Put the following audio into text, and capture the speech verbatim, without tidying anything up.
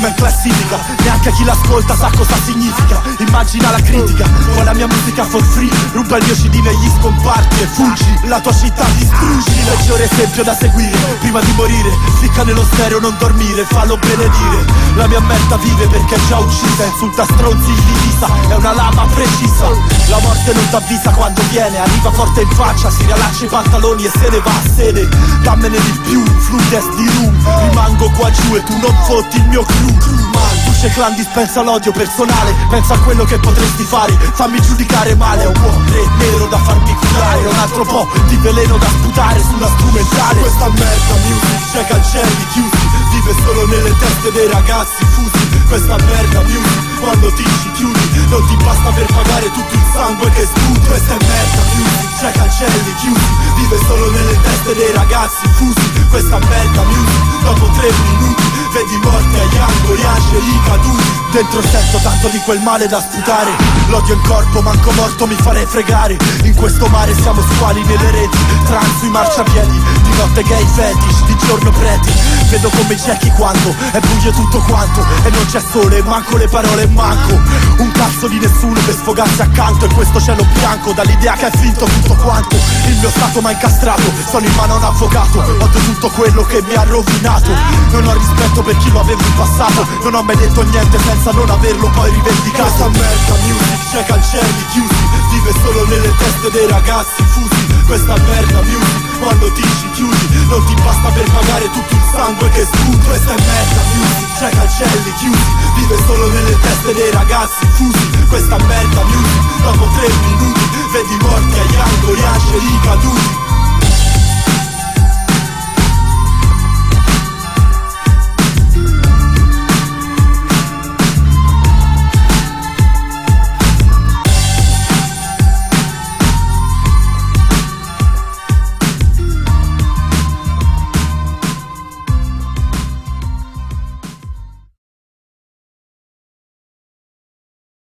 prima in classifica, neanche chi l'ascolta sa cosa significa. Immagina la critica, con la mia musica for free, ruba il mio C D negli scomparti e fuggi, la tua città distruggi. Il peggiore esempio da seguire, prima di morire, ficca nello stereo, non dormire, fallo benedire. La mia merda vive perché è già uccisa, insulta stronzi in divisa, è una lama precisa. La morte non t'avvisa quando viene, arriva forte in faccia, si riallaccia i pantaloni e se ne va a sede. Dammene di più, fludes di room, rimango qua giù e tu non fotti il mio crew. Duce Clan dispensa l'odio personale, pensa a quello che potresti fare, fammi giudicare male. È un po' re nero da farmi curare, un altro po' di veleno da sputare sulla strumentale. Questa merda music c'è cancelli chiusi, vive solo nelle teste dei ragazzi fusi. Questa merda music, quando ti ci chiudi, non ti basta per pagare tutto il sangue che sputi. Questa è merda music, c'è cancelli chiusi, vive solo nelle teste dei ragazzi fusi. Questa merda music, dopo tre minuti vedi morti agli angoli, angeli caduti. Dentro sento tanto di quel male da sputare, l'odio in corpo, manco morto mi farei fregare. In questo mare siamo squali nelle reti, trans sui marciapiedi, di notte gay fetish, di giorno preti. Vedo come ciechi quando è buio tutto quanto e non c'è sole, manco le parole, manco un cazzo di nessuno per sfogarsi accanto. E questo cielo bianco dall'idea che è finto tutto quanto. Il mio stato m'ha incastrato, sono in mano a un avvocato, odio tutto quello che mi ha rovinato. Non ho rispetto per chi lo avevo in passato, non ho mai detto niente senza non averlo poi rivendicato. Questa merda music c'è cancelli chiusi, vive solo nelle teste dei ragazzi fusi. Questa merda music, quando ti ci chiudi, non ti basta per pagare tutto il sangue che sputi. Questa è merda music, c'è cancelli chiusi, vive solo nelle teste dei ragazzi fusi. Questa merda music, dopo tre minuti vedi morti agli angoli, angeli caduti.